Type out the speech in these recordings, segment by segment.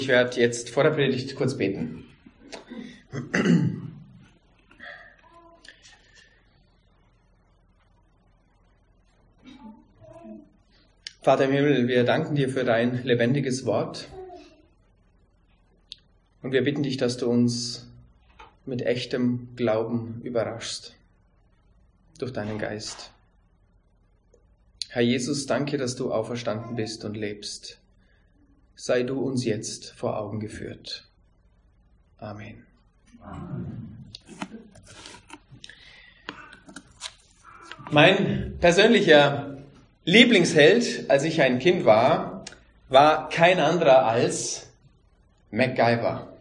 Ich werde jetzt vor der Predigt kurz beten. Vater im Himmel, wir danken dir für dein lebendiges Wort und wir bitten dich, dass du uns mit echtem Glauben überraschst durch deinen Geist. Herr Jesus, danke, dass du auferstanden bist und lebst. Sei du uns jetzt vor Augen geführt. Amen. Mein persönlicher Lieblingsheld, als ich ein Kind war kein anderer als MacGyver.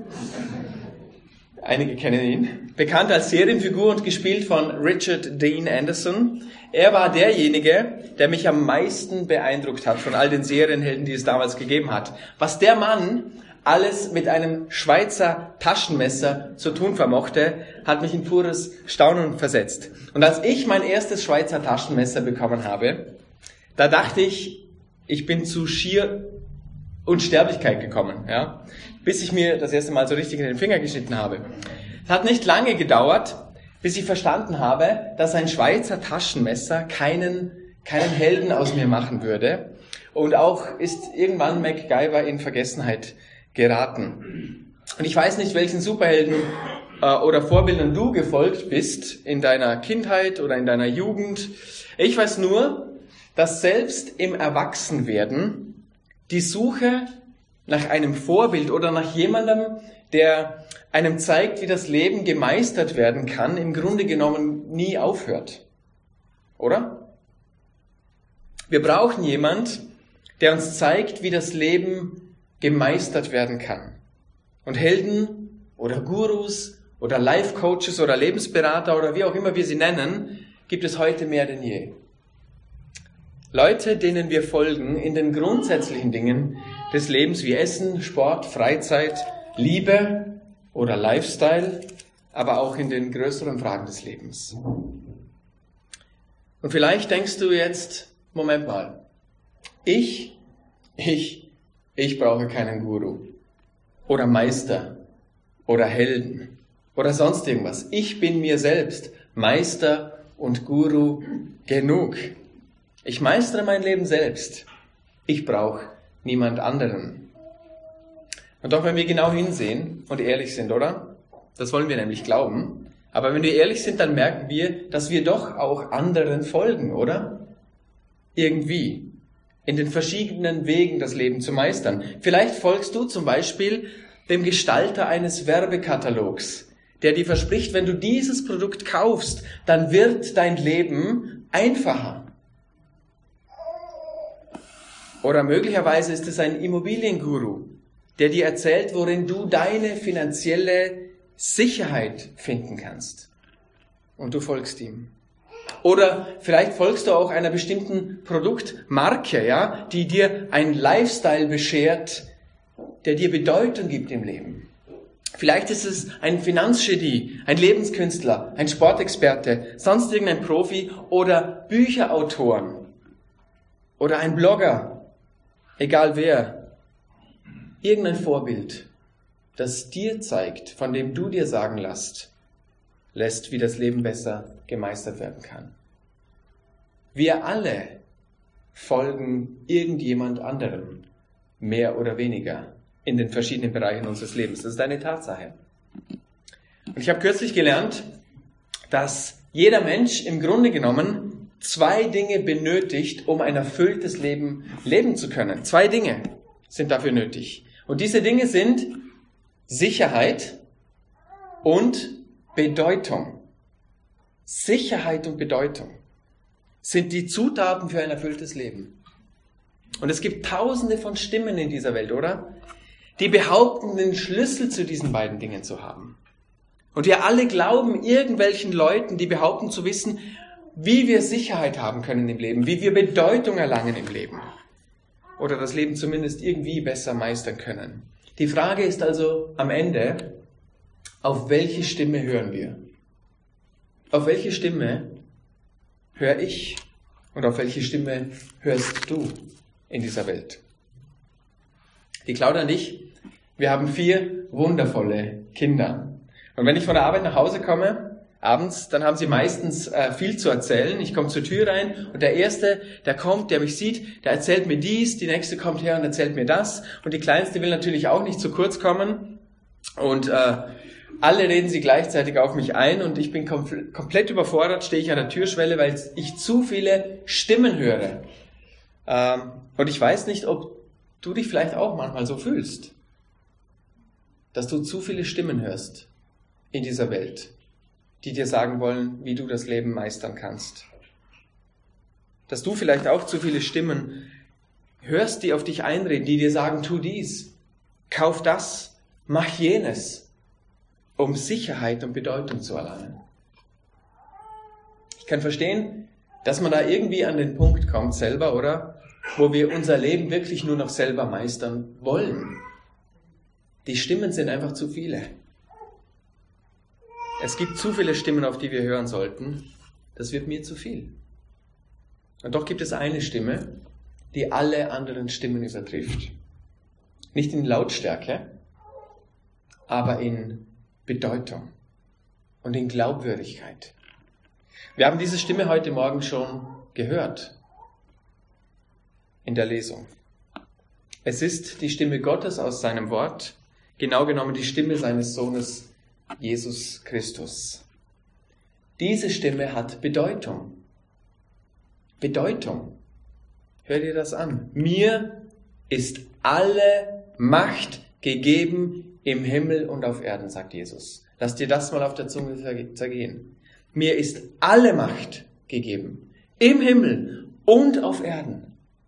Einige kennen ihn. Bekannt als Serienfigur und gespielt von Richard Dean Anderson. Er war derjenige, der mich am meisten beeindruckt hat von all den Serienhelden, die es damals gegeben hat. Was der Mann alles mit einem Schweizer Taschenmesser zu tun vermochte, hat mich in pures Staunen versetzt. Und als ich mein erstes Schweizer Taschenmesser bekommen habe, da dachte ich, ich bin zu schier Unsterblichkeit gekommen, ja, bis ich mir das erste Mal so richtig in den Finger geschnitten habe. Es hat nicht lange gedauert, bis ich verstanden habe, dass ein Schweizer Taschenmesser keinen Helden aus mir machen würde. Und auch ist irgendwann MacGyver in Vergessenheit geraten. Und ich weiß nicht, welchen Superhelden oder Vorbildern du gefolgt bist in deiner Kindheit oder in deiner Jugend. Ich weiß nur, dass selbst im Erwachsenwerden die Suche nach einem Vorbild oder nach jemandem, der einem zeigt, wie das Leben gemeistert werden kann, im Grunde genommen nie aufhört. Oder? Wir brauchen jemand, der uns zeigt, wie das Leben gemeistert werden kann. Und Helden oder Gurus oder Life-Coaches oder Lebensberater oder wie auch immer wir sie nennen, gibt es heute mehr denn je. Leute, denen wir folgen in den grundsätzlichen Dingen des Lebens wie Essen, Sport, Freizeit, Liebe oder Lifestyle, aber auch in den größeren Fragen des Lebens. Und vielleicht denkst du jetzt, Moment mal, ich brauche keinen Guru oder Meister oder Helden oder sonst irgendwas. Ich bin mir selbst Meister und Guru genug. Ich meistere mein Leben selbst. Ich brauche niemand anderen. Und doch, wenn wir genau hinsehen und ehrlich sind, oder? Das wollen wir nämlich glauben. Aber wenn wir ehrlich sind, dann merken wir, dass wir doch auch anderen folgen, oder? Irgendwie. In den verschiedenen Wegen, das Leben zu meistern. Vielleicht folgst du zum Beispiel dem Gestalter eines Werbekatalogs, der dir verspricht, wenn du dieses Produkt kaufst, dann wird dein Leben einfacher. Oder möglicherweise ist es ein Immobilienguru, der dir erzählt, worin du deine finanzielle Sicherheit finden kannst. Und du folgst ihm. Oder vielleicht folgst du auch einer bestimmten Produktmarke, ja, die dir ein Lifestyle beschert, der dir Bedeutung gibt im Leben. Vielleicht ist es ein Finanzgenie, ein Lebenskünstler, ein Sportexperte, sonst irgendein Profi oder Bücherautoren oder ein Blogger. Egal wer, irgendein Vorbild, das dir zeigt, von dem du dir sagen lässt, wie das Leben besser gemeistert werden kann. Wir alle folgen irgendjemand anderem, mehr oder weniger, in den verschiedenen Bereichen unseres Lebens. Das ist eine Tatsache. Und ich habe kürzlich gelernt, dass jeder Mensch im Grunde genommen 2 Dinge benötigt, um ein erfülltes Leben leben zu können. 2 Dinge sind dafür nötig. Und diese Dinge sind Sicherheit und Bedeutung. Sicherheit und Bedeutung sind die Zutaten für ein erfülltes Leben. Und es gibt tausende von Stimmen in dieser Welt, oder? Die behaupten, den Schlüssel zu diesen beiden Dingen zu haben. Und wir alle glauben irgendwelchen Leuten, die behaupten zu wissen, wie wir Sicherheit haben können im Leben, wie wir Bedeutung erlangen im Leben. Oder das Leben zumindest irgendwie besser meistern können. Die Frage ist also am Ende, auf welche Stimme hören wir? Auf welche Stimme höre ich und auf welche Stimme hörst du in dieser Welt? Die Claudia und ich Wir haben 4 wundervolle Kinder. Und wenn ich von der Arbeit nach Hause komme, abends, dann haben sie meistens viel zu erzählen. Ich komme zur Tür rein und der Erste, der kommt, der mich sieht, der erzählt mir dies, die Nächste kommt her und erzählt mir das. Und die Kleinste will natürlich auch nicht zu kurz kommen. Und alle reden sie gleichzeitig auf mich ein und ich bin komplett überfordert, stehe ich an der Türschwelle, weil ich zu viele Stimmen höre. Und ich weiß nicht, ob du dich vielleicht auch manchmal so fühlst, dass du zu viele Stimmen hörst in dieser Welt, die dir sagen wollen, wie du das Leben meistern kannst. Dass du vielleicht auch zu viele Stimmen hörst, die auf dich einreden, die dir sagen, tu dies, kauf das, mach jenes, um Sicherheit und Bedeutung zu erlangen. Ich kann verstehen, dass man da irgendwie an den Punkt kommt selber, oder? Wo wir unser Leben wirklich nur noch selber meistern wollen. Die Stimmen sind einfach zu viele. Es gibt zu viele Stimmen, auf die wir hören sollten. Das wird mir zu viel. Und doch gibt es eine Stimme, die alle anderen Stimmen übertrifft. Nicht in Lautstärke, aber in Bedeutung und in Glaubwürdigkeit. Wir haben diese Stimme heute Morgen schon gehört in der Lesung. Es ist die Stimme Gottes aus seinem Wort, genau genommen die Stimme seines Sohnes Jesus Christus. Diese Stimme hat Bedeutung. Bedeutung. Hör dir das an. Mir ist alle Macht gegeben im Himmel und auf Erden, sagt Jesus. Lass dir das mal auf der Zunge zergehen. Mir ist alle Macht gegeben im Himmel und auf Erden.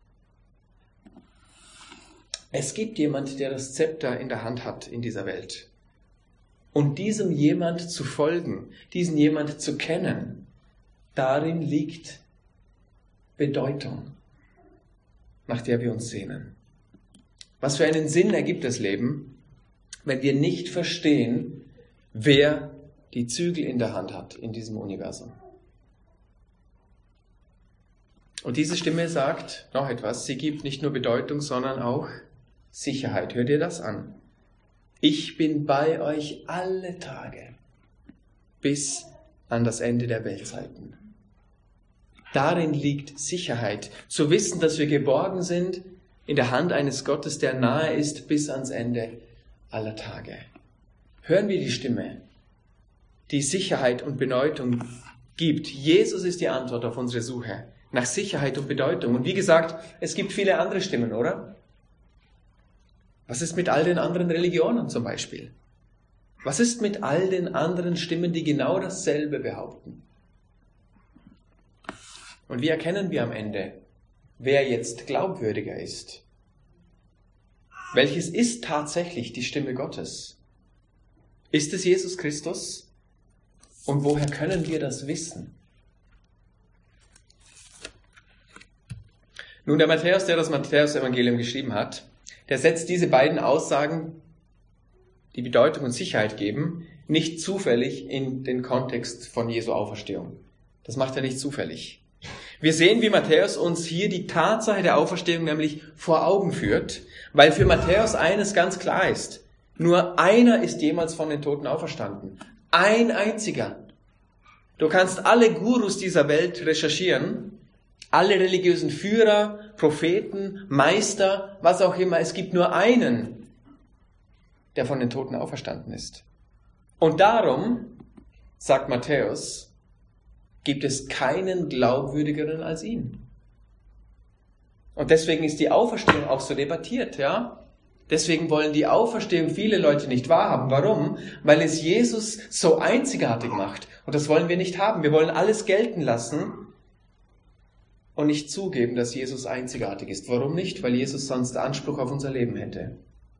Es gibt jemand, der das Zepter in der Hand hat in dieser Welt. Und diesem jemand zu folgen, diesen jemand zu kennen, darin liegt Bedeutung, nach der wir uns sehnen. Was für einen Sinn ergibt das Leben, wenn wir nicht verstehen, wer die Zügel in der Hand hat in diesem Universum? Und diese Stimme sagt noch etwas. Sie gibt nicht nur Bedeutung, sondern auch Sicherheit. Hört ihr das an? Ich bin bei euch alle Tage bis an das Ende der Weltzeiten. Darin liegt Sicherheit, zu wissen, dass wir geborgen sind in der Hand eines Gottes, der nahe ist bis ans Ende aller Tage. Hören wir die Stimme, die Sicherheit und Bedeutung gibt. Jesus ist die Antwort auf unsere Suche nach Sicherheit und Bedeutung. Und wie gesagt, es gibt viele andere Stimmen, oder? Was ist mit all den anderen Religionen zum Beispiel? Was ist mit all den anderen Stimmen, die genau dasselbe behaupten? Und wie erkennen wir am Ende, wer jetzt glaubwürdiger ist? Welches ist tatsächlich die Stimme Gottes? Ist es Jesus Christus? Und woher können wir das wissen? Nun, der Matthäus, der das Matthäus-Evangelium geschrieben hat, der setzt diese beiden Aussagen, die Bedeutung und Sicherheit geben, nicht zufällig in den Kontext von Jesu Auferstehung. Das macht er nicht zufällig. Wir sehen, wie Matthäus uns hier die Tatsache der Auferstehung nämlich vor Augen führt, weil für Matthäus eines ganz klar ist. Nur einer ist jemals von den Toten auferstanden. Ein einziger. Du kannst alle Gurus dieser Welt recherchieren, alle religiösen Führer, Propheten, Meister, was auch immer. Es gibt nur einen, der von den Toten auferstanden ist. Und darum, sagt Matthäus, gibt es keinen glaubwürdigeren als ihn. Und deswegen ist die Auferstehung auch so debattiert, ja? Deswegen wollen die Auferstehung viele Leute nicht wahrhaben. Warum? Weil es Jesus so einzigartig macht. Und das wollen wir nicht haben. Wir wollen alles gelten lassen und nicht zugeben, dass Jesus einzigartig ist. Warum nicht? Weil Jesus sonst Anspruch auf unser Leben hätte.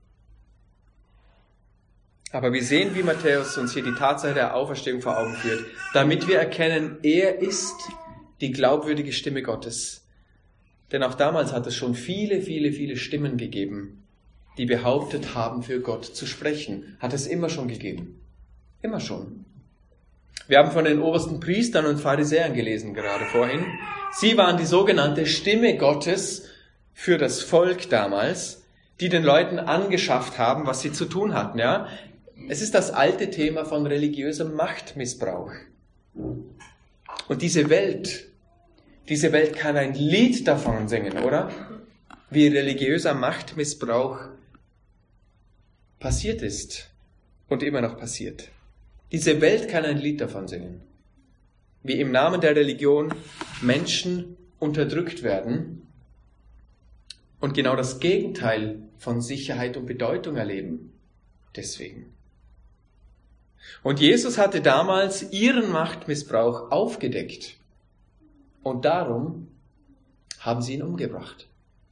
Aber wir sehen, wie Matthäus uns hier die Tatsache der Auferstehung vor Augen führt, damit wir erkennen, er ist die glaubwürdige Stimme Gottes. Denn auch damals hat es schon viele, viele, viele Stimmen gegeben, die behauptet haben, für Gott zu sprechen. Hat es immer schon gegeben. Immer schon. Wir haben von den obersten Priestern und Pharisäern gelesen, gerade vorhin. Sie waren die sogenannte Stimme Gottes für das Volk damals, die den Leuten angeschafft haben, was sie zu tun hatten. Ja? Es ist das alte Thema von religiösem Machtmissbrauch. Und diese Welt kann ein Lied davon singen, oder? Wie religiöser Machtmissbrauch passiert ist und immer noch passiert. Diese Welt kann ein Lied davon singen. Wie im Namen der Religion Menschen unterdrückt werden und genau das Gegenteil von Sicherheit und Bedeutung erleben. Deswegen. Und Jesus hatte damals ihren Machtmissbrauch aufgedeckt. Und darum haben sie ihn umgebracht.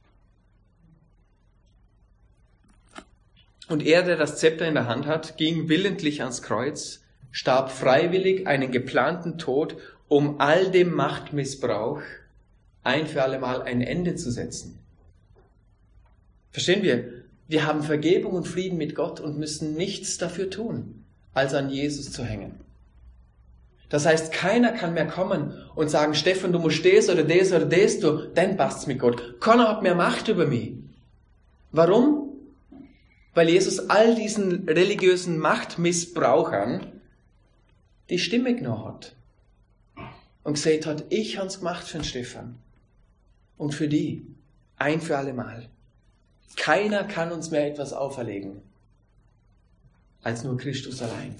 Und er, der das Zepter in der Hand hat, ging willentlich ans Kreuz, starb freiwillig einen geplanten Tod, um all dem Machtmissbrauch ein für alle Mal ein Ende zu setzen. Verstehen wir? Wir haben Vergebung und Frieden mit Gott und müssen nichts dafür tun, als an Jesus zu hängen. Das heißt, keiner kann mehr kommen und sagen, Stefan, du musst das oder das oder das tun, dann passt's mit Gott. Keiner hat mehr Macht über mich. Warum? Weil Jesus all diesen religiösen Machtmissbrauchern die Stimme genommen hat und gesagt hat, ich habe es gemacht für den Stefan und für die, ein für alle Mal. Keiner kann uns mehr etwas auferlegen, als nur Christus allein.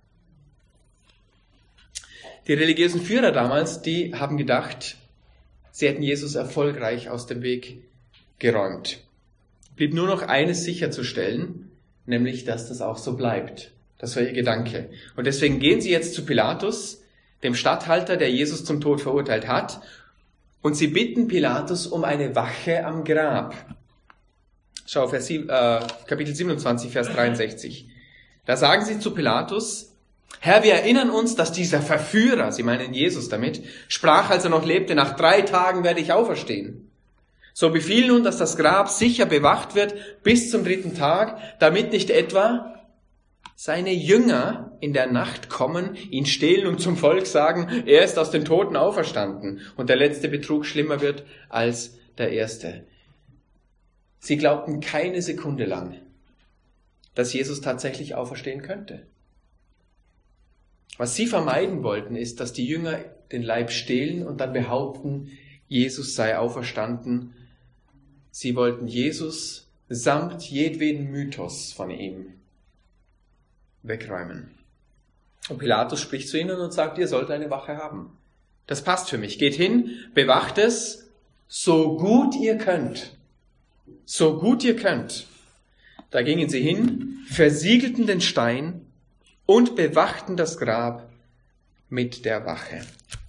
Die religiösen Führer damals, die haben gedacht, sie hätten Jesus erfolgreich aus dem Weg geräumt. Blieb nur noch eines sicherzustellen, nämlich, dass das auch so bleibt. Das war ihr Gedanke. Und deswegen gehen sie jetzt zu Pilatus, dem Statthalter, der Jesus zum Tod verurteilt hat, und sie bitten Pilatus um eine Wache am Grab. Schau, Kapitel 27, Vers 63. Da sagen sie zu Pilatus, Herr, wir erinnern uns, dass dieser Verführer, sie meinen Jesus damit, sprach, als er noch lebte, nach 3 Tagen werde ich auferstehen. So befiehl nun, dass das Grab sicher bewacht wird bis zum 3. Tag, damit nicht etwa seine Jünger in der Nacht kommen, ihn stehlen und zum Volk sagen, er ist aus den Toten auferstanden und der letzte Betrug schlimmer wird als der erste. Sie glaubten keine Sekunde lang, dass Jesus tatsächlich auferstehen könnte. Was sie vermeiden wollten, ist, dass die Jünger den Leib stehlen und dann behaupten, Jesus sei auferstanden. Sie wollten Jesus samt jedweden Mythos von ihm wegräumen. Und Pilatus spricht zu ihnen und sagt, ihr sollt eine Wache haben. Das passt für mich. Geht hin, bewacht es, so gut ihr könnt. So gut ihr könnt. Da gingen sie hin, versiegelten den Stein und bewachten das Grab mit der Wache.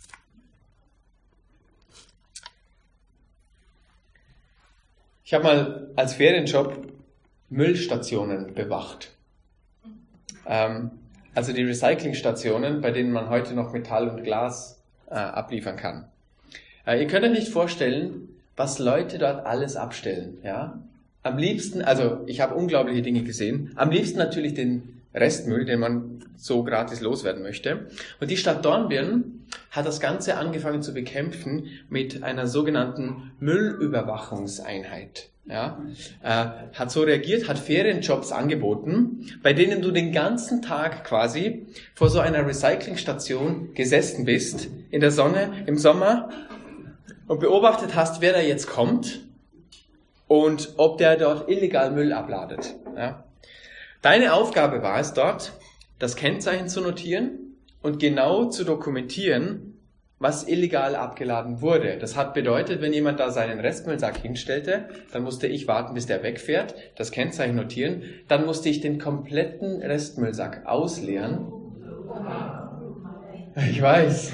Ich habe mal als Ferienjob Müllstationen bewacht. Also die Recyclingstationen, bei denen man heute noch Metall und Glas abliefern kann. Ihr könnt euch nicht vorstellen, was Leute dort alles abstellen. Ja? Am liebsten, also ich habe unglaubliche Dinge gesehen, am liebsten natürlich den Restmüll, den man so gratis loswerden möchte. Und die Stadt Dornbirn hat das Ganze angefangen zu bekämpfen mit einer sogenannten Müllüberwachungseinheit. Ja, hat so reagiert, hat Ferienjobs angeboten, bei denen du den ganzen Tag quasi vor so einer Recyclingstation gesessen bist, in der Sonne, im Sommer, und beobachtet hast, wer da jetzt kommt und ob der dort illegal Müll abladet. Ja. Deine Aufgabe war es dort, das Kennzeichen zu notieren und genau zu dokumentieren, was illegal abgeladen wurde. Das hat bedeutet, wenn jemand da seinen Restmüllsack hinstellte, dann musste ich warten, bis der wegfährt, das Kennzeichen notieren, dann musste ich den kompletten Restmüllsack ausleeren. Ich weiß.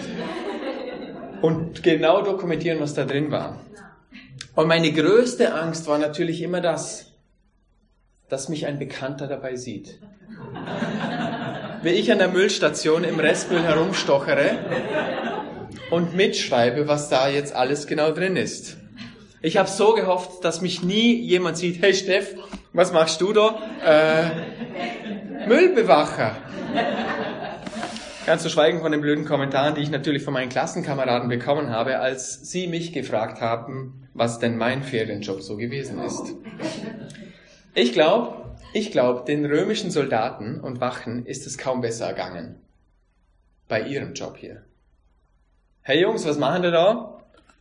Und genau dokumentieren, was da drin war. Und meine größte Angst war natürlich immer das, dass mich ein Bekannter dabei sieht. Wie ich an der Müllstation im Restmüll herumstochere und mitschreibe, was da jetzt alles genau drin ist. Ich habe so gehofft, dass mich nie jemand sieht, hey Steff, was machst du da? Müllbewacher. Ganz zu schweigen von den blöden Kommentaren, die ich natürlich von meinen Klassenkameraden bekommen habe, als sie mich gefragt haben, was denn mein Ferienjob so gewesen ist. Ich glaube, den römischen Soldaten und Wachen ist es kaum besser ergangen. Bei ihrem Job hier. Hey Jungs, was machen wir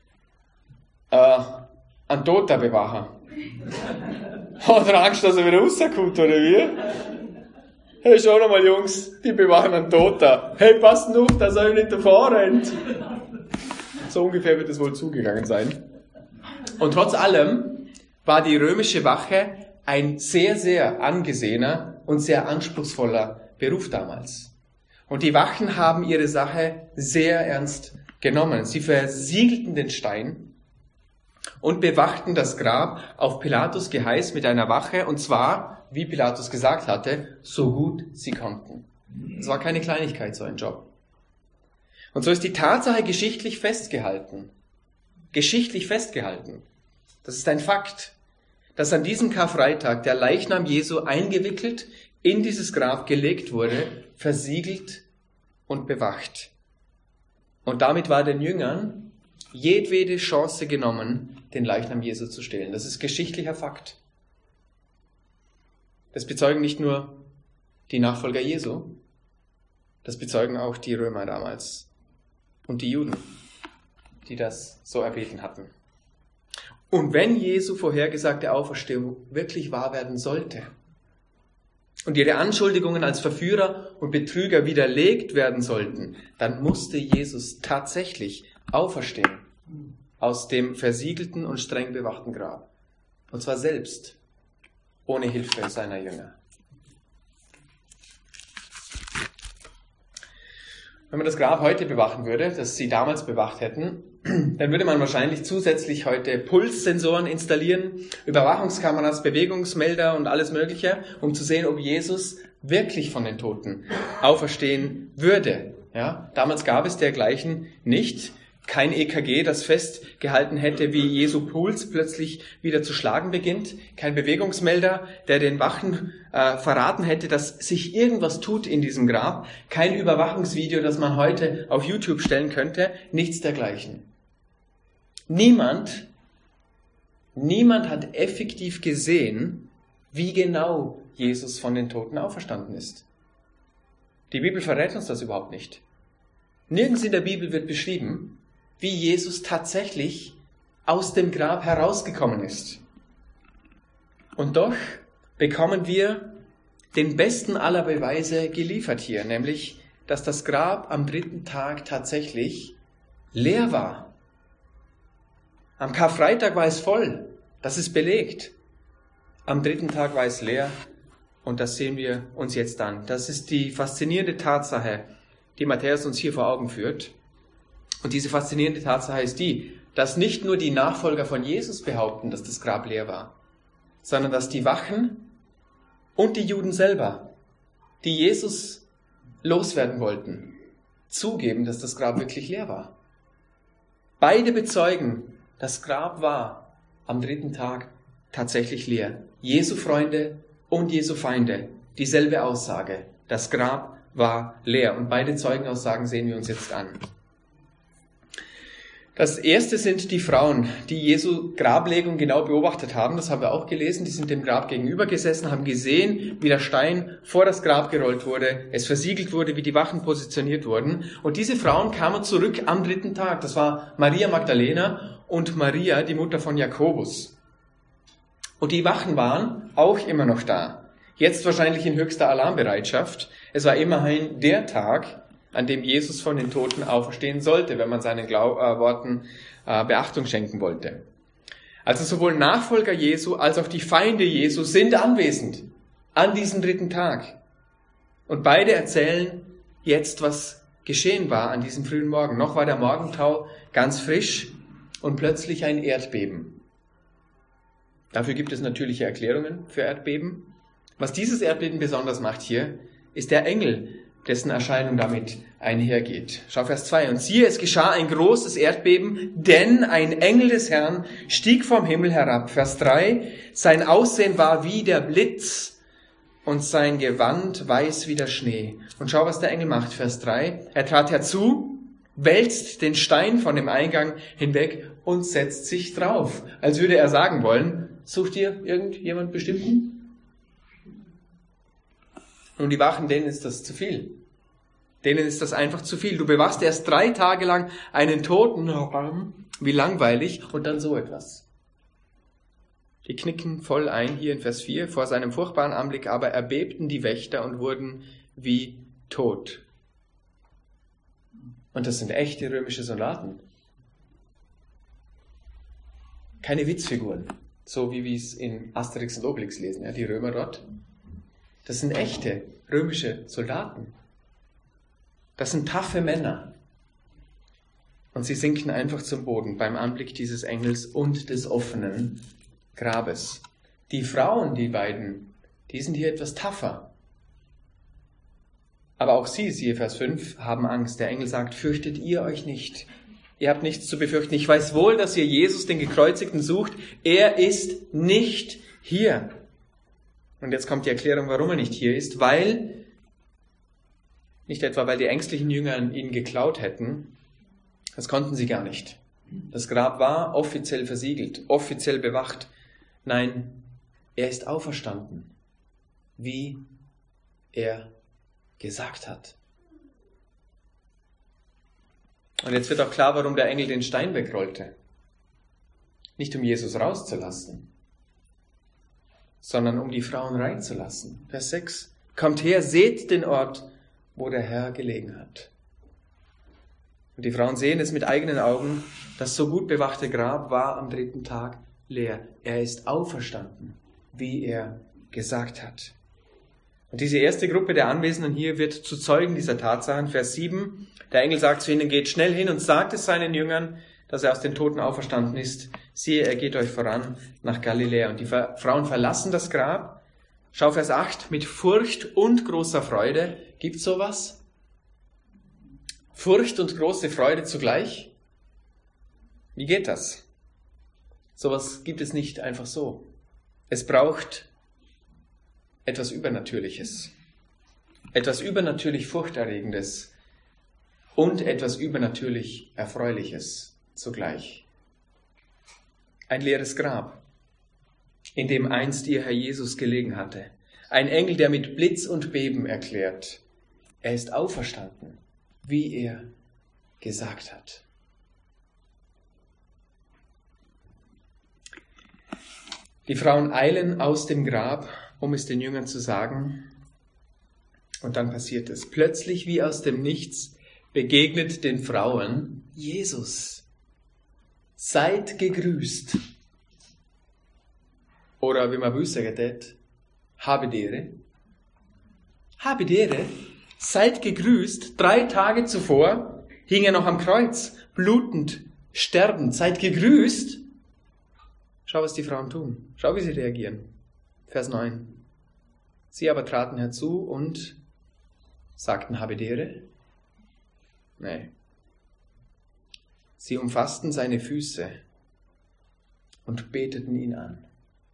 da? Ein Toter bewachen. Hat er Angst, dass er wieder rauskommt, oder wie? Hey, schau noch mal, Jungs, die bewachen einen Toter. Hey, passt auf, dass er nicht davor rennt. So ungefähr wird es wohl zugegangen sein. Und trotz allem war die römische Wache ein sehr, sehr angesehener und sehr anspruchsvoller Beruf damals. Und die Wachen haben ihre Sache sehr ernst genommen. Sie versiegelten den Stein und bewachten das Grab auf Pilatus Geheiß mit einer Wache, und zwar, wie Pilatus gesagt hatte, so gut sie konnten. Es war keine Kleinigkeit, so ein Job. Und so ist die Tatsache geschichtlich festgehalten. Geschichtlich festgehalten. Das ist ein Fakt, dass an diesem Karfreitag der Leichnam Jesu eingewickelt in dieses Grab gelegt wurde, versiegelt und bewacht. Und damit war den Jüngern jedwede Chance genommen, den Leichnam Jesu zu stehlen. Das ist geschichtlicher Fakt. Das bezeugen nicht nur die Nachfolger Jesu, das bezeugen auch die Römer damals und die Juden, die das so erbeten hatten. Und wenn Jesu vorhergesagte Auferstehung wirklich wahr werden sollte und ihre Anschuldigungen als Verführer und Betrüger widerlegt werden sollten, dann musste Jesus tatsächlich auferstehen aus dem versiegelten und streng bewachten Grab. Und zwar selbst, ohne Hilfe seiner Jünger. Wenn man das Grab heute bewachen würde, das sie damals bewacht hätten, dann würde man wahrscheinlich zusätzlich heute Pulssensoren installieren, Überwachungskameras, Bewegungsmelder und alles Mögliche, um zu sehen, ob Jesus wirklich von den Toten auferstehen würde. Ja, damals gab es dergleichen nicht. Kein EKG, das festgehalten hätte, wie Jesu Puls plötzlich wieder zu schlagen beginnt. Kein Bewegungsmelder, der den Wachen verraten hätte, dass sich irgendwas tut in diesem Grab. Kein Überwachungsvideo, das man heute auf YouTube stellen könnte. Nichts dergleichen. Niemand hat effektiv gesehen, wie genau Jesus von den Toten auferstanden ist. Die Bibel verrät uns das überhaupt nicht. Nirgends in der Bibel wird beschrieben, wie Jesus tatsächlich aus dem Grab herausgekommen ist. Und doch bekommen wir den besten aller Beweise geliefert hier, nämlich, dass das Grab am 3. Tag tatsächlich leer war. Am Karfreitag war es voll, das ist belegt. Am 3. Tag war es leer und das sehen wir uns jetzt an. Das ist die faszinierende Tatsache, die Matthäus uns hier vor Augen führt. Und diese faszinierende Tatsache ist die, dass nicht nur die Nachfolger von Jesus behaupten, dass das Grab leer war, sondern dass die Wachen und die Juden selber, die Jesus loswerden wollten, zugeben, dass das Grab wirklich leer war. Beide bezeugen, das Grab war am 3. Tag tatsächlich leer. Jesu Freunde und Jesu Feinde, dieselbe Aussage. Das Grab war leer. Und beide Zeugenaussagen sehen wir uns jetzt an. Das erste sind die Frauen, die Jesu Grablegung genau beobachtet haben. Das haben wir auch gelesen. Die sind dem Grab gegenüber gesessen, haben gesehen, wie der Stein vor das Grab gerollt wurde, es versiegelt wurde, wie die Wachen positioniert wurden. Und diese Frauen kamen zurück am 3. Tag. Das war Maria Magdalena und Maria, die Mutter von Jakobus. Und die Wachen waren auch immer noch da. Jetzt wahrscheinlich in höchster Alarmbereitschaft. Es war immerhin der Tag, an dem Jesus von den Toten auferstehen sollte, wenn man seinen Worten Beachtung schenken wollte. Also sowohl Nachfolger Jesu als auch die Feinde Jesu sind anwesend an diesem 3. Tag. Und beide erzählen jetzt, was geschehen war an diesem frühen Morgen. Noch war der Morgentau ganz frisch und plötzlich ein Erdbeben. Dafür gibt es natürliche Erklärungen für Erdbeben. Was dieses Erdbeben besonders macht hier, ist der Engel, dessen Erscheinung damit einhergeht. Schau Vers 2. Und siehe, es geschah ein großes Erdbeben, denn ein Engel des Herrn stieg vom Himmel herab. Vers 3. Sein Aussehen war wie der Blitz und sein Gewand weiß wie der Schnee. Und schau, was der Engel macht. Vers 3. Er trat herzu, wälzt den Stein von dem Eingang hinweg und setzt sich drauf. Als würde er sagen wollen, sucht ihr irgendjemand Bestimmten? Und die Wachen, denen ist das zu viel. Denen ist das einfach zu viel. Du bewachst erst 3 Tage lang einen Toten, wie langweilig, und dann so etwas. Die knicken voll ein, hier in Vers 4, vor seinem furchtbaren Anblick aber erbebten die Wächter und wurden wie tot. Und das sind echte römische Soldaten. Keine Witzfiguren, so wie wir es in Asterix und Obelix lesen, ja, die Römer dort. Das sind echte römische Soldaten. Das sind taffe Männer. Und sie sinken einfach zum Boden beim Anblick dieses Engels und des offenen Grabes. Die Frauen, die beiden, die sind hier etwas tougher. Aber auch sie, siehe Vers 5, haben Angst. Der Engel sagt, fürchtet ihr euch nicht. Ihr habt nichts zu befürchten. Ich weiß wohl, dass ihr Jesus, den Gekreuzigten, sucht. Er ist nicht hier. Und jetzt kommt die Erklärung, warum er nicht hier ist. Nicht etwa, weil die ängstlichen Jünger ihn geklaut hätten. Das konnten sie gar nicht. Das Grab war offiziell versiegelt, offiziell bewacht. Nein, er ist auferstanden, wie er gesagt hat. Und jetzt wird auch klar, warum der Engel den Stein wegrollte. Nicht um Jesus rauszulassen, sondern um die Frauen reinzulassen. Vers 6. Kommt her, seht den Ort, wo der Herr gelegen hat. Und die Frauen sehen es mit eigenen Augen, das so gut bewachte Grab war am 3. Tag leer. Er ist auferstanden, wie er gesagt hat. Und diese erste Gruppe der Anwesenden hier wird zu Zeugen dieser Tatsachen. Vers 7, der Engel sagt zu ihnen, geht schnell hin und sagt es seinen Jüngern, dass er aus den Toten auferstanden ist. Siehe, er geht euch voran nach Galiläa. Und die Frauen verlassen das Grab. Schau Vers 8, mit Furcht und großer Freude. Gibt's sowas? Furcht und große Freude zugleich? Wie geht das? Sowas gibt es nicht einfach so. Es braucht etwas Übernatürliches, etwas übernatürlich Furchterregendes und etwas übernatürlich Erfreuliches zugleich. Ein leeres Grab, in dem einst ihr Herr Jesus gelegen hatte. Ein Engel, der mit Blitz und Beben erklärt, er ist auferstanden, wie er gesagt hat. Die Frauen eilen aus dem Grab, um es den Jüngern zu sagen. Und dann passiert es. Plötzlich wie aus dem Nichts begegnet den Frauen Jesus. Seid gegrüßt. Oder wie man sagen det, habe dere. Habe dere. Seid gegrüßt. 3 Tage zuvor hing er noch am Kreuz, blutend, sterbend. Seid gegrüßt. Schau, was die Frauen tun. Schau, wie sie reagieren. Vers 9. Sie aber traten herzu und sagten, habe dere? Nein. Sie umfassten seine Füße und beteten ihn an.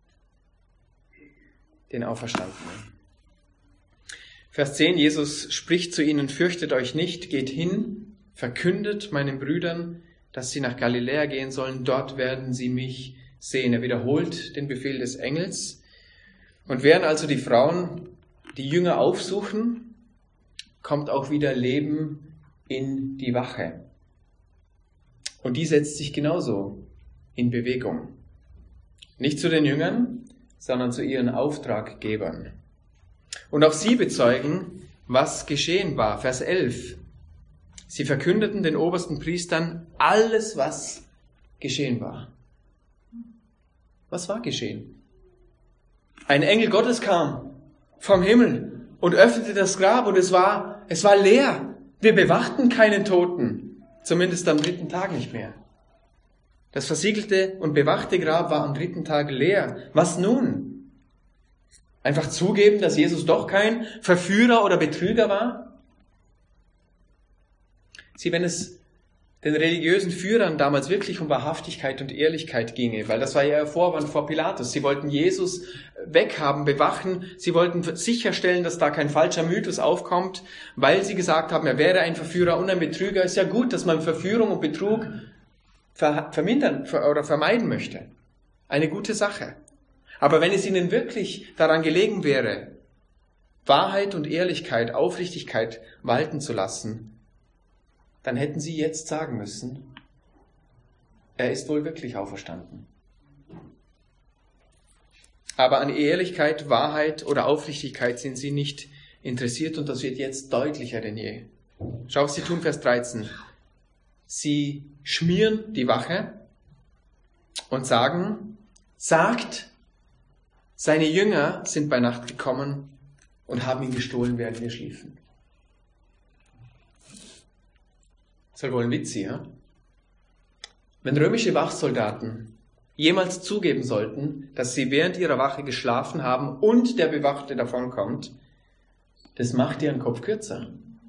Den Auferstandenen. Vers 10. Jesus spricht zu ihnen, fürchtet euch nicht, geht hin, verkündet meinen Brüdern, dass sie nach Galiläa gehen sollen, dort werden sie mich sehen. Er wiederholt den Befehl des Engels. Und während also die Frauen die Jünger aufsuchen, kommt auch wieder Leben in die Wache. Und die setzt sich genauso in Bewegung. Nicht zu den Jüngern, sondern zu ihren Auftraggebern. Und auch sie bezeugen, was geschehen war. Vers 11. Sie verkündeten den obersten Priestern alles, was geschehen war. Was war geschehen? Ein Engel Gottes kam vom Himmel und öffnete das Grab und es war leer. Wir bewachten keinen Toten, zumindest am 3. Tag nicht mehr. Das versiegelte und bewachte Grab war am 3. Tag leer. Was nun? Einfach zugeben, dass Jesus doch kein Verführer oder Betrüger war? Sieh, wenn es den religiösen Führern damals wirklich um Wahrhaftigkeit und Ehrlichkeit ginge, weil das war ja ihr Vorwand vor Pilatus. Sie wollten Jesus weghaben, bewachen, sie wollten sicherstellen, dass da kein falscher Mythos aufkommt, weil sie gesagt haben, er wäre ein Verführer und ein Betrüger. Ist ja gut, dass man Verführung und Betrug vermindern oder vermeiden möchte. Eine gute Sache. Aber wenn es ihnen wirklich daran gelegen wäre, Wahrheit und Ehrlichkeit, Aufrichtigkeit walten zu lassen, dann hätten sie jetzt sagen müssen, er ist wohl wirklich auferstanden. Aber an Ehrlichkeit, Wahrheit oder Aufrichtigkeit sind sie nicht interessiert und das wird jetzt deutlicher denn je. Schau, was sie tun, Vers 13. Sie schmieren die Wache und sagt, seine Jünger sind bei Nacht gekommen und haben ihn gestohlen, während wir schliefen. Das ist wohl ein Witz hier. Wenn römische Wachsoldaten jemals zugeben sollten, dass sie während ihrer Wache geschlafen haben und der Bewachte davonkommt, das macht ihren Kopf kürzer.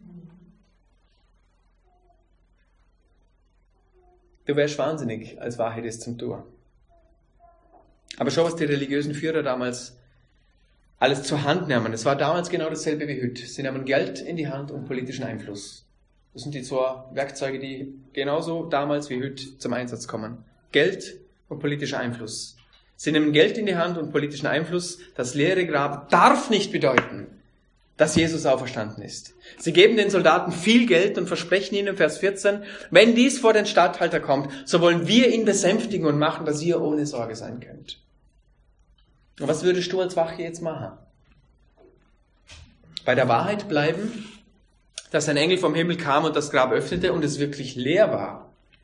Du wärst wahnsinnig, als Wahrheit ist zum Tor. Aber schau, was die religiösen Führer damals alles zur Hand nahmen. Es war damals genau dasselbe wie heute. Sie nahmen Geld in die Hand und politischen Einfluss. Das sind die zwei Werkzeuge, die genauso damals wie heute zum Einsatz kommen. Geld und politischer Einfluss. Sie nehmen Geld in die Hand und politischen Einfluss. Das leere Grab darf nicht bedeuten, dass Jesus auferstanden ist. Sie geben den Soldaten viel Geld und versprechen ihnen, Vers 14, wenn dies vor den Statthalter kommt, so wollen wir ihn besänftigen und machen, dass ihr ohne Sorge sein könnt. Und was würdest du als Wache jetzt machen? Bei der Wahrheit bleiben, dass ein Engel vom Himmel kam und das Grab öffnete und es wirklich leer war?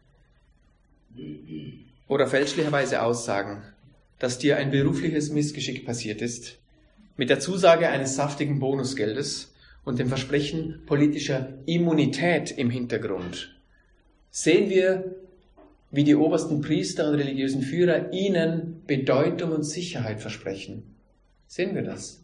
Oder fälschlicherweise aussagen, dass dir ein berufliches Missgeschick passiert ist, mit der Zusage eines saftigen Bonusgeldes und dem Versprechen politischer Immunität im Hintergrund, sehen wir, wie die obersten Priester und religiösen Führer ihnen Bedeutung und Sicherheit versprechen. Sehen wir das?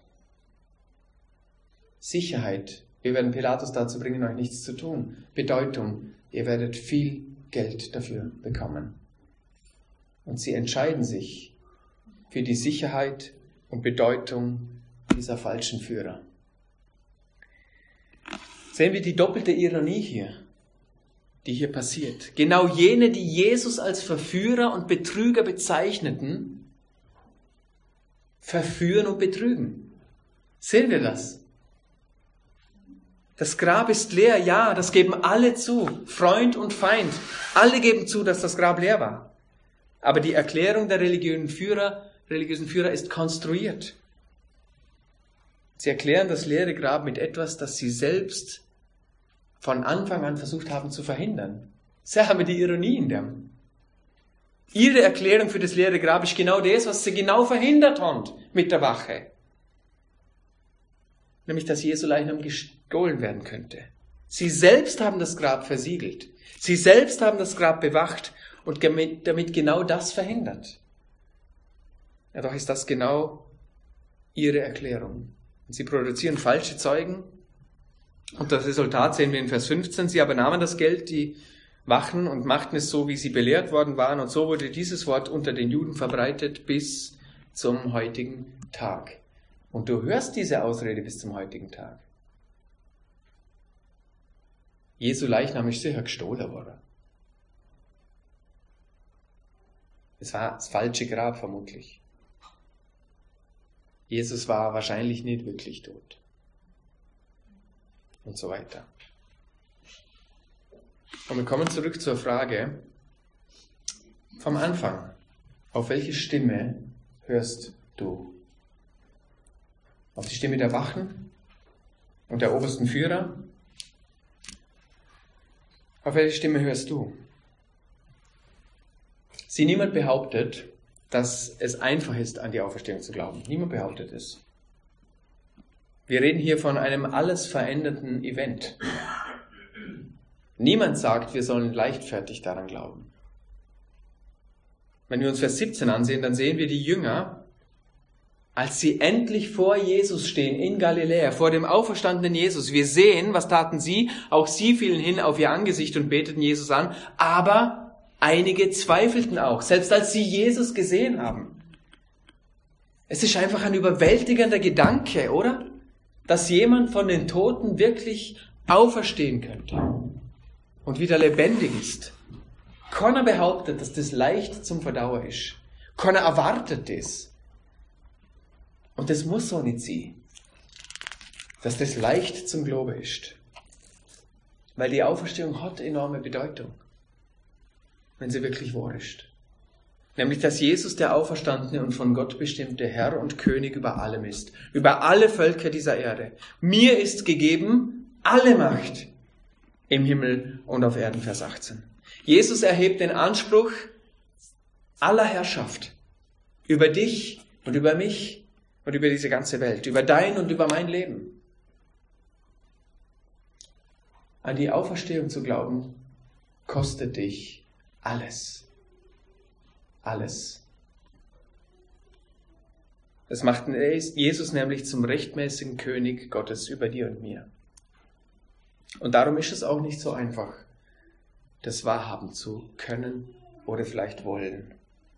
Sicherheit. Wir werden Pilatus dazu bringen, euch nichts zu tun. Bedeutung. Ihr werdet viel Geld dafür bekommen. Und sie entscheiden sich für die Sicherheit und Bedeutung dieser falschen Führer. Sehen wir die doppelte Ironie hier, die hier passiert. Genau jene, die Jesus als Verführer und Betrüger bezeichneten, verführen und betrügen. Sehen wir das? Das Grab ist leer, ja, das geben alle zu, Freund und Feind. Alle geben zu, dass das Grab leer war. Aber die Erklärung der religiösen Führer ist konstruiert. Sie erklären das leere Grab mit etwas, das sie selbst von Anfang an versucht haben zu verhindern. Sie haben die Ironie in dem. Ihre Erklärung für das leere Grab ist genau das, was sie genau verhindert haben mit der Wache. Nämlich, dass Jesu Leichnam gestohlen werden könnte. Sie selbst haben das Grab versiegelt. Sie selbst haben das Grab bewacht und damit genau das verhindert. Ja, doch ist das genau ihre Erklärung. Und sie produzieren falsche Zeugen. Und das Resultat sehen wir in Vers 15. Sie aber nahmen das Geld, die Wachen, und machten es so, wie sie belehrt worden waren. Und so wurde dieses Wort unter den Juden verbreitet bis zum heutigen Tag. Und du hörst diese Ausrede bis zum heutigen Tag. Jesu Leichnam ist sicher gestohlen worden. Es war das falsche Grab vermutlich. Jesus war wahrscheinlich nicht wirklich tot. Und so weiter. Und wir kommen zurück zur Frage vom Anfang. Auf welche Stimme hörst du? Auf die Stimme der Wachen und der obersten Führer? Auf welche Stimme hörst du? Niemand behauptet, dass es einfach ist, an die Auferstehung zu glauben. Niemand behauptet es. Wir reden hier von einem alles verändernden Event. Niemand sagt, wir sollen leichtfertig daran glauben. Wenn wir uns Vers 17 ansehen, dann sehen wir die Jünger, als sie endlich vor Jesus stehen in Galiläa, vor dem auferstandenen Jesus. Wir sehen, was taten sie? Auch sie fielen hin auf ihr Angesicht und beteten Jesus an, aber einige zweifelten auch, selbst als sie Jesus gesehen haben. Es ist einfach ein überwältigender Gedanke, oder? Dass jemand von den Toten wirklich auferstehen könnte und wieder lebendig ist. Keiner behauptet, dass das leicht zum Verdauen ist. Keiner erwartet das. Und das muss so nicht sein. dass das leicht zum Glauben ist. Weil die Auferstehung hat enorme Bedeutung, wenn sie wirklich wahr ist. Nämlich, dass Jesus der auferstandene und von Gott bestimmte Herr und König über allem ist, über alle Völker dieser Erde. Mir ist gegeben alle Macht im Himmel und auf Erden, Vers 18. Jesus erhebt den Anspruch aller Herrschaft über dich und über mich und über diese ganze Welt, über dein und über mein Leben. An die Auferstehung zu glauben, kostet dich alles. Alles. Das macht Jesus nämlich zum rechtmäßigen König Gottes über dir und mir. Und darum ist es auch nicht so einfach, das wahrhaben zu können oder vielleicht wollen.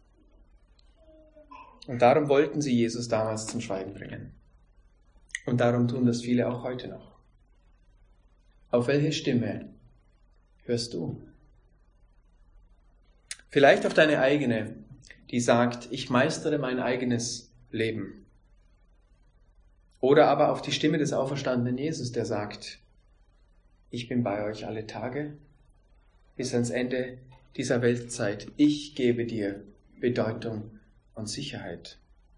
Und darum wollten sie Jesus damals zum Schweigen bringen. Und darum tun das viele auch heute noch. Auf welche Stimme hörst du? Vielleicht auf deine eigene, die sagt, ich meistere mein eigenes Leben. Oder aber auf die Stimme des auferstandenen Jesus, der sagt, ich bin bei euch alle Tage bis ans Ende dieser Weltzeit. Ich gebe dir Bedeutung und Sicherheit.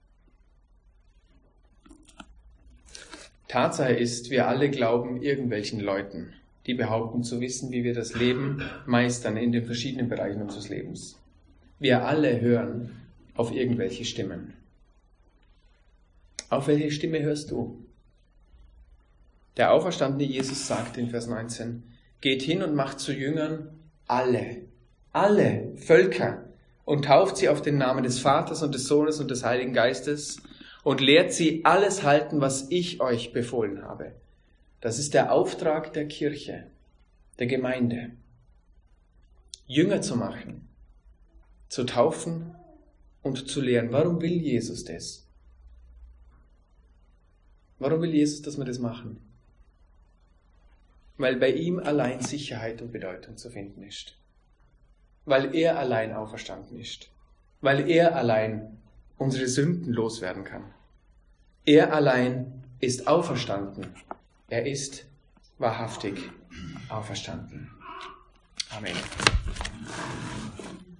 Tatsache ist, wir alle glauben irgendwelchen Leuten, die behaupten zu wissen, wie wir das Leben meistern in den verschiedenen Bereichen unseres Lebens. Wir alle hören auf irgendwelche Stimmen. Auf welche Stimme hörst du? Der auferstandene Jesus sagt in Vers 19, geht hin und macht zu Jüngern alle Völker und tauft sie auf den Namen des Vaters und des Sohnes und des Heiligen Geistes und lehrt sie alles halten, was ich euch befohlen habe. Das ist der Auftrag der Kirche, der Gemeinde. Jünger zu machen, zu taufen und zu lehren. Warum will Jesus das? Warum will Jesus, dass wir das machen? Weil bei ihm allein Sicherheit und Bedeutung zu finden ist. Weil er allein auferstanden ist. Weil er allein unsere Sünden loswerden kann. Er allein ist auferstanden. Er ist wahrhaftig auferstanden. Amen.